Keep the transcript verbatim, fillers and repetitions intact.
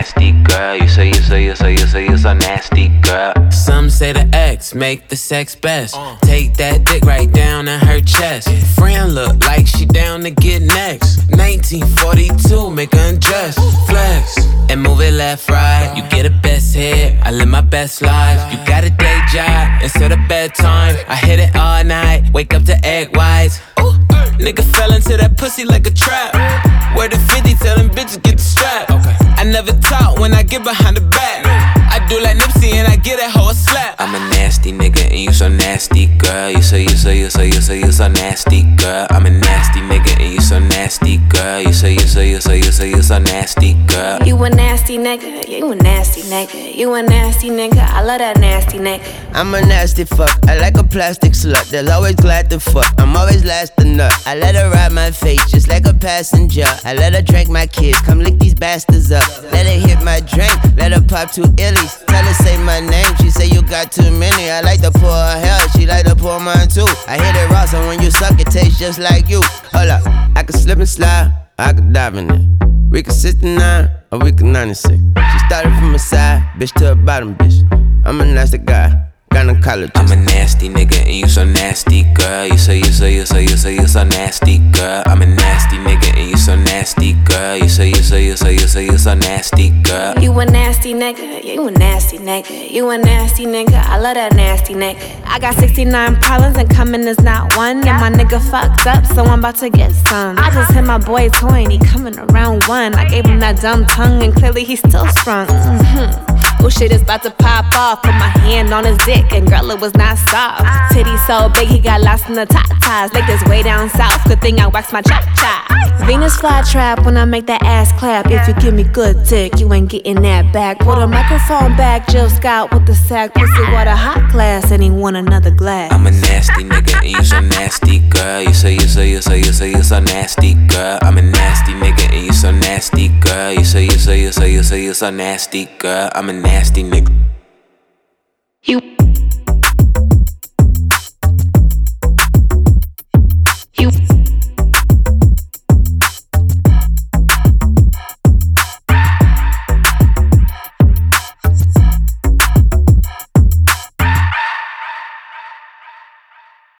nasty girl. You say, you say, you say, you say you're so nasty girl. Some say the X make the sex best. Take that dick right down in her chest. Friend look like she down to get next. nineteen forty-two, make her undress. Flex and move it left, right. You get a best hit, I live my best life. You got a day job instead of bedtime. I hit it all night, wake up to egg whites. Ooh, nigga fell into that pussy like a trap. Where the fifty, tell them bitches get the strap. I never talk when I get behind the back. I do like Nipsey and I get that hoe a slap. I'm a nasty nigga and you so nasty, girl. You say, you say, you say, you say, you so nasty, girl. I'm a nasty nigga and you so nasty, girl. You say, you say, you say, you say, you so nasty, girl. You a nasty nigga, you a nasty nigga. You a nasty nigga, I love that nasty nigga. I'm a nasty fuck, I like a plastic slut. They're always glad to fuck, I'm always last to nut. I let her ride my face just like a passenger. I let her drink my kids, come lick these bastards up. Let her hit my drink, let her pop two illies. Tell her say my name, she say you got too many. I like to pour her hair, she like to pour mine too. I hit it raw, so when you suck it tastes just like you. Hold up, I can slip and slide, I can dive in it. We can sixty-nine or we can ninety-six. She started from a side, bitch to a bottom, bitch. I'm a nasty guy. I'm a nasty nigga and you so nasty, girl. You say, you say, you say, you say, you so nasty, girl. I'm a nasty nigga and you so nasty, girl. You say, you say, you say, you say, you so nasty, girl. You a nasty nigga, you a nasty nigga. You a nasty nigga, I love that nasty nigga. I got sixty-nine problems and coming is not one. And my nigga fucked up, so I'm about to get some. I just hit my boy toy and he coming around one. I gave him that dumb tongue and clearly he's still sprung. Mm-hmm. Oh shit is about to pop off. Put my hand on his dick and girl it was not soft. Titty so big he got lost in the top ties. Like this way down south, good thing I waxed my cha-cha. Venus flytrap when I make that ass clap. If you give me good dick, you ain't getting that back. Put a microphone back, Jill Scott with the sack. Pussy water hot glass and he want another glass. I'm a nasty nigga and you so nasty, girl. You say, you say, you say, you say, you so nasty, girl. I'm a nasty nigga and you so nasty, girl. You say, you say, you say, you say, you so nasty, girl. I'm a nasty nigga. You